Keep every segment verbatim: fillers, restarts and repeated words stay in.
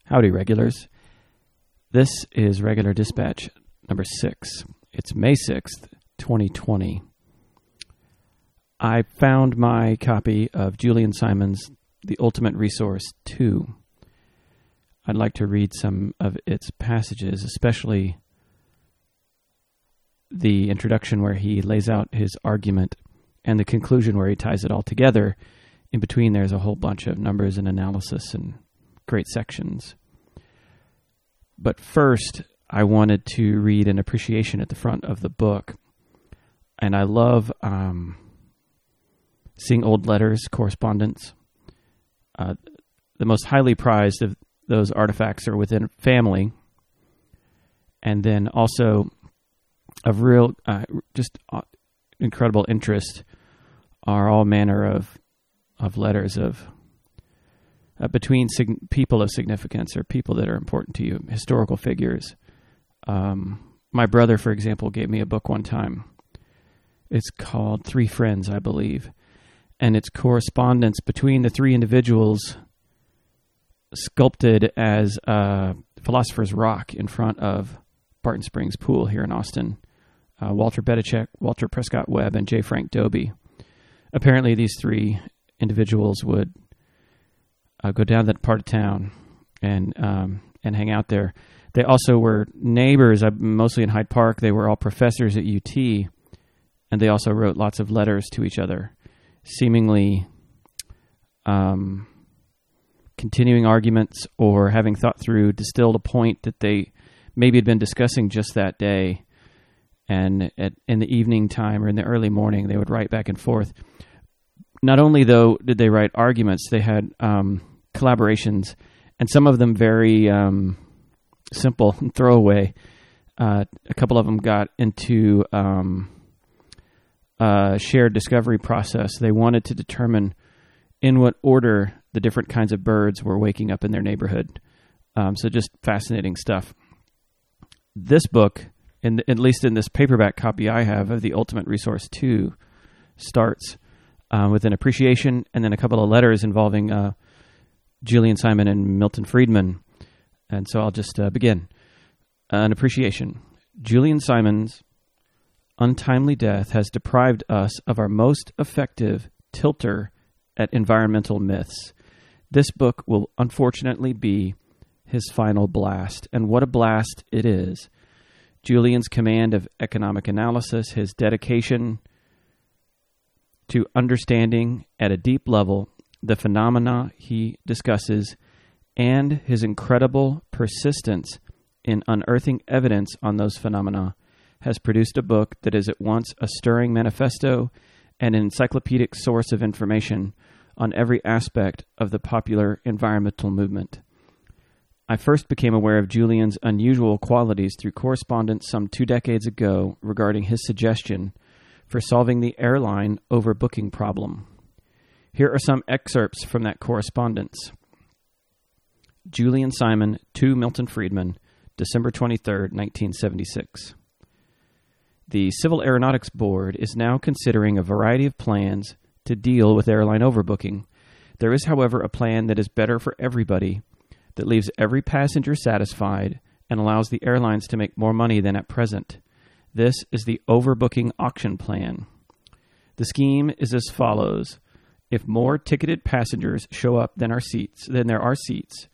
Howdy, regulars. This is Regular Dispatch number six. It's May sixth, twenty twenty. I found my copy of Julian Simon's The Ultimate Resource two. I'd like to read some of its passages, especially the introduction where he lays out his argument and the conclusion where he ties it all together. In between, there's a whole bunch of numbers and analysis and great sections. But first, I wanted to read an appreciation at the front of the book. And I love um, seeing old letters, correspondence. Uh, the most highly prized of those artifacts are within family. And then also of real, uh, just incredible interest are all manner of of letters of uh, between sig- people of significance or people that are important to you, historical figures. Um, my brother, for example, gave me a book one time. It's called Three Friends, I believe. And it's correspondence between the three individuals sculpted as a philosopher's rock in front of Barton Springs Pool here in Austin. Uh, Walter Bedichek, Walter Prescott Webb, and J. Frank Dobie. Apparently these three individuals would uh, go down that part of town and um, and hang out there. They also were neighbors, uh, mostly in Hyde Park. They were all professors at U T, and they also wrote lots of letters to each other, seemingly um, continuing arguments or having thought through, distilled a point that they maybe had been discussing just that day. And at, in the evening time or in the early morning, they would write back and forth. Not only, though, did they write arguments, they had um, collaborations, and some of them very um, simple and throwaway. Uh, a couple of them got into um, a shared discovery process. They wanted to determine in what order the different kinds of birds were waking up in their neighborhood. Um, so just fascinating stuff. This book, in the, at least in this paperback copy I have of The Ultimate Resource two, starts Uh, with an appreciation and then a couple of letters involving uh, Julian Simon and Milton Friedman. And so I'll just uh, begin. Uh, an appreciation. Julian Simon's untimely death has deprived us of our most effective tilter at environmental myths. This book will unfortunately be his final blast. And what a blast it is. Julian's command of economic analysis, his dedication to understanding at a deep level the phenomena he discusses, and his incredible persistence in unearthing evidence on those phenomena has produced a book that is at once a stirring manifesto and an encyclopedic source of information on every aspect of the popular environmental movement. I first became aware of Julian's unusual qualities through correspondence some two decades ago regarding his suggestion for solving the airline overbooking problem. Here are some excerpts from that correspondence. Julian Simon to Milton Friedman, December twenty-third, nineteen seventy-six. The Civil Aeronautics Board is now considering a variety of plans to deal with airline overbooking. There is, however, a plan that is better for everybody, that leaves every passenger satisfied and allows the airlines to make more money than at present. This is the overbooking auction plan. The scheme is as follows. If more ticketed passengers show up than our seats, than there are seats,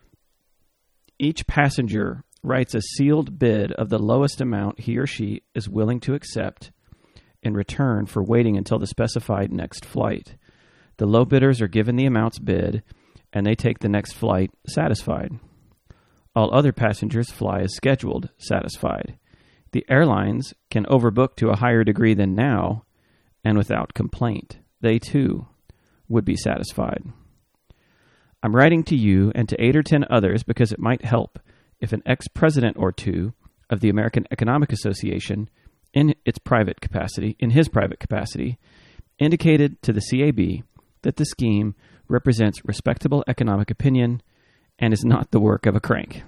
each passenger writes a sealed bid of the lowest amount he or she is willing to accept in return for waiting until the specified next flight. The low bidders are given the amounts bid, and they take the next flight satisfied. All other passengers fly as scheduled, satisfied. The airlines can overbook to a higher degree than now, and without complaint. They, too, would be satisfied. I'm writing to you and to eight or ten others because it might help if an ex-president or two of the American Economic Association, in its private capacity, in his private capacity, indicated to the C A B that the scheme represents respectable economic opinion and is not the work of a crank.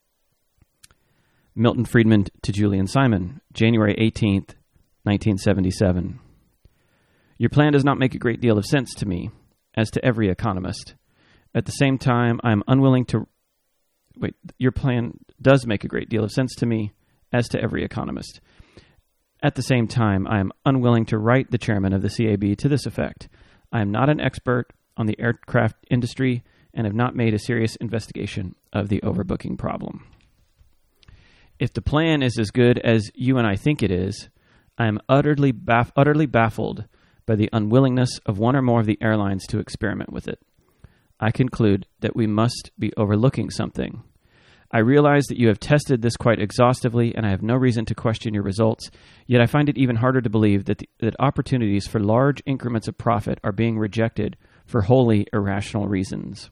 Milton Friedman to Julian Simon, January eighteenth, nineteen seventy-seven. Your plan does not make a great deal of sense to me, as to every economist. At the same time, I am unwilling to wait, your plan does make a great deal of sense to me, as to every economist. At the same time, I am unwilling to write the chairman of the C A B to this effect. I am not an expert on the aircraft industry and have not made a serious investigation of the overbooking problem. If the plan is as good as you and I think it is, I am utterly baff- utterly baffled by the unwillingness of one or more of the airlines to experiment with it. I conclude that we must be overlooking something. I realize that you have tested this quite exhaustively, and I have no reason to question your results, yet I find it even harder to believe that, the, that opportunities for large increments of profit are being rejected for wholly irrational reasons.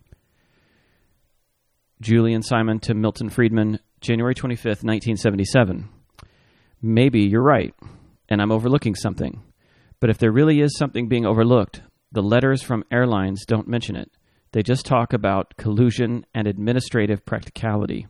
Julian Simon to Milton Friedman, January twenty-fifth, nineteen seventy-seven. Maybe you're right, and I'm overlooking something. But if there really is something being overlooked, the letters from airlines don't mention it. They just talk about collusion and administrative practicality.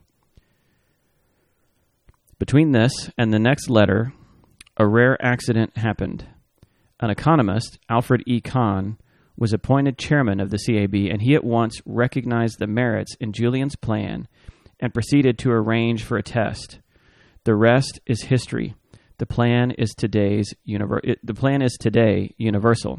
Between this and the next letter, a rare accident happened. An economist, Alfred E. Kahn, was appointed chairman of the C A B, and he at once recognized the merits in Julian's plan and proceeded to arrange for a test. The rest is history. The plan is today's univer- the plan is today universal.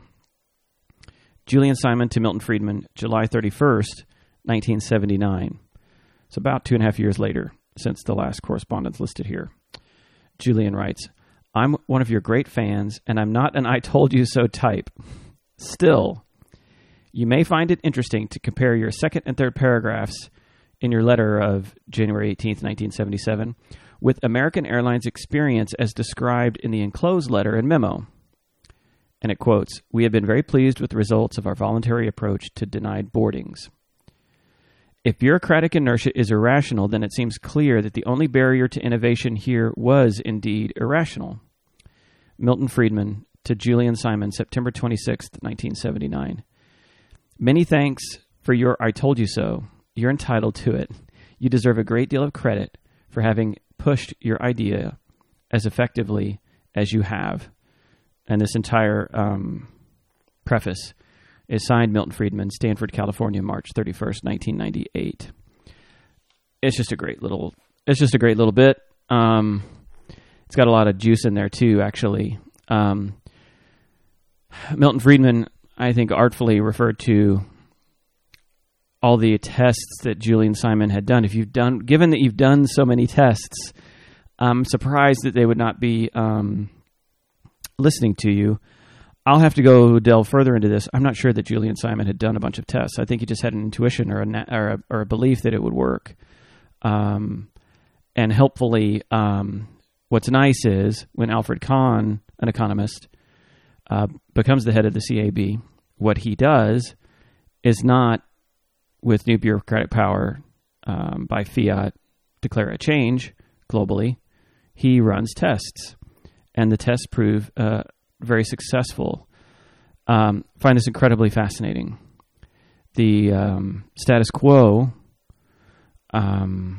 Julian Simon to Milton Friedman, July thirty-first, nineteen seventy-nine. It's about two and a half years later since the last correspondence listed here. Julian writes, I'm one of your great fans, and I'm not an I told you so type. Still, you may find it interesting to compare your second and third paragraphs in your letter of January eighteenth, nineteen seventy-seven, with American Airlines experience as described in the enclosed letter and memo. And it quotes, we have been very pleased with the results of our voluntary approach to denied boardings. If bureaucratic inertia is irrational, then it seems clear that the only barrier to innovation here was indeed irrational. Milton Friedman to Julian Simon, September twenty-sixth, nineteen seventy-nine. Many thanks for your I told you so. You're entitled to it. You deserve a great deal of credit for having pushed your idea as effectively as you have. And this entire um, preface is signed Milton Friedman, Stanford, California, March thirty-first, nineteen ninety-eight. It's just a great little, it's just a great little bit. Um, it's got a lot of juice in there too, actually. Um, Milton Friedman, I think, artfully referred to all the tests that Julian Simon had done. If you've done, given that you've done so many tests, I'm surprised that they would not be um, listening to you. I'll have to go delve further into this. I'm not sure that Julian Simon had done a bunch of tests. I think he just had an intuition or a or a, or a belief that it would work. Um, and helpfully, um, what's nice is when Alfred Kahn, an economist, uh, becomes the head of the C A B, what he does is not, with new bureaucratic power um, by fiat, declare a change globally. He runs tests, and the tests prove uh, very successful. Um, find this incredibly fascinating. The um, status quo um,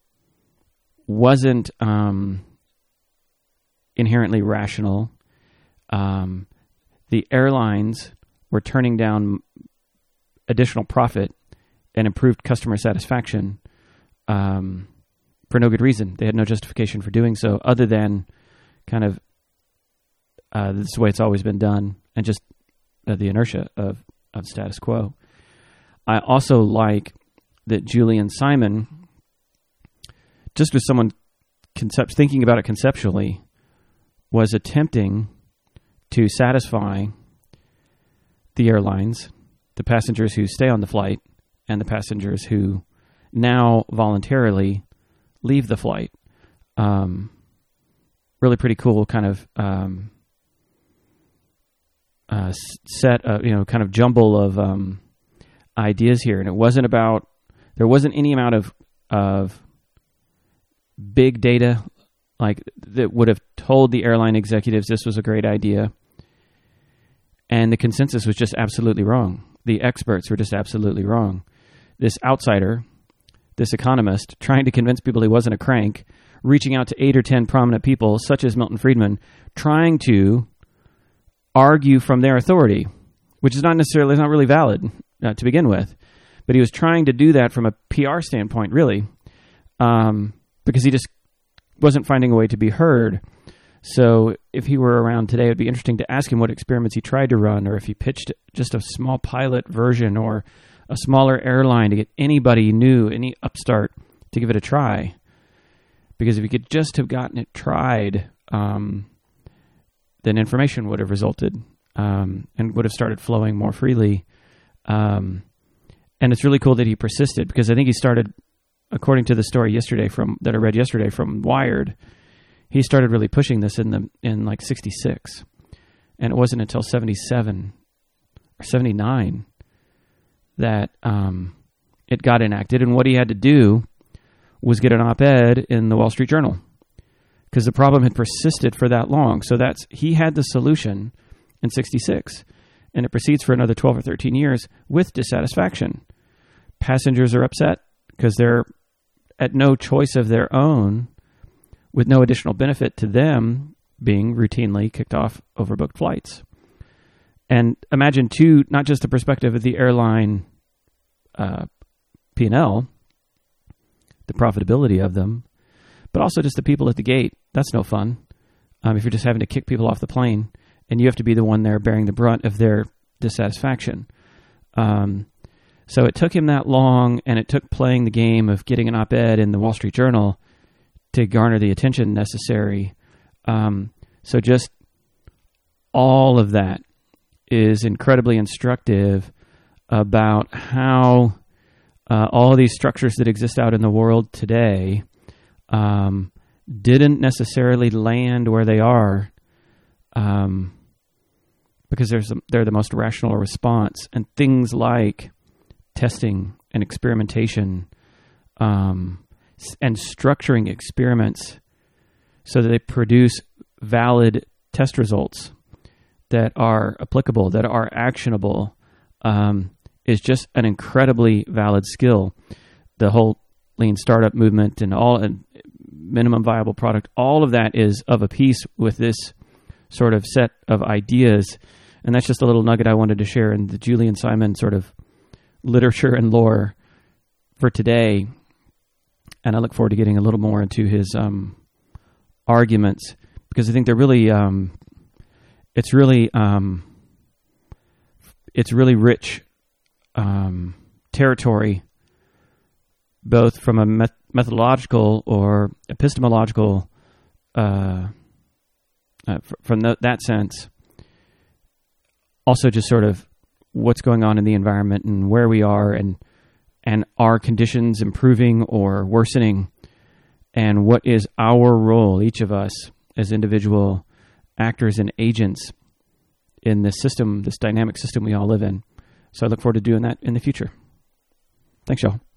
wasn't um, inherently rational. Um, the airlines were turning down additional profit and improved customer satisfaction um, for no good reason. They had no justification for doing so other than kind of uh, this is the way it's always been done and just uh, the inertia of, of status quo. I also like that Julian Simon, just as someone concept, thinking about it conceptually, was attempting to satisfy the airlines, the passengers who stay on the flight, and the passengers who now voluntarily leave the flight. Um, really pretty cool kind of um, uh, set, of, you know, kind of jumble of um, ideas here. And it wasn't about, there wasn't any amount of of big data like that would have told the airline executives this was a great idea. And the consensus was just absolutely wrong. The experts were just absolutely wrong. This outsider, this economist, trying to convince people he wasn't a crank, reaching out to eight or ten prominent people, such as Milton Friedman, trying to argue from their authority, which is not necessarily, is not really valid uh, to begin with. But he was trying to do that from a P R standpoint, really, um, because he just wasn't finding a way to be heard. So if he were around today, it would be interesting to ask him what experiments he tried to run, or if he pitched just a small pilot version or a smaller airline to get anybody new, any upstart, to give it a try. Because if he could just have gotten it tried, um, then information would have resulted um, and would have started flowing more freely. Um, and it's really cool that he persisted, because I think he started, according to the story yesterday from that I read yesterday from Wired, he started really pushing this in the in like sixty-six, and it wasn't until seventy-seven or seventy-nine that um, it got enacted. And what he had to do was get an op-ed in the Wall Street Journal, because the problem had persisted for that long. So that's he had the solution in sixty-six, and it proceeds for another twelve or thirteen years with dissatisfaction. Passengers are upset because they're at no choice of their own, with no additional benefit to them, being routinely kicked off overbooked flights. And imagine, too, not just the perspective of the airline uh, P and L, the profitability of them, but also just the people at the gate. That's no fun. Um, if you're just having to kick people off the plane, and you have to be the one there bearing the brunt of their dissatisfaction. Um, so it took him that long, and it took playing the game of getting an op-ed in the Wall Street Journal to garner the attention necessary. Um, so just all of that is incredibly instructive about how uh, all these structures that exist out in the world today um, didn't necessarily land where they are um, because there's a, they're the most rational response. And things like testing and experimentation um, and structuring experiments so that they produce valid test results that are applicable, that are actionable, um, is just an incredibly valid skill. The whole lean startup movement and all and minimum viable product, all of that is of a piece with this sort of set of ideas. And that's just a little nugget I wanted to share in the Julian Simon sort of literature and lore for today. And I look forward to getting a little more into his um, arguments, because I think they're really, um, it's really, um, it's really rich um, territory, both from a met- methodological or epistemological, uh, uh, f- from th- that sense. Also, just sort of what's going on in the environment and where we are, and and are conditions improving or worsening, and what is our role, each of us as individual actors and agents in this system, this dynamic system we all live in. So I look forward to doing that in the future. Thanks, y'all.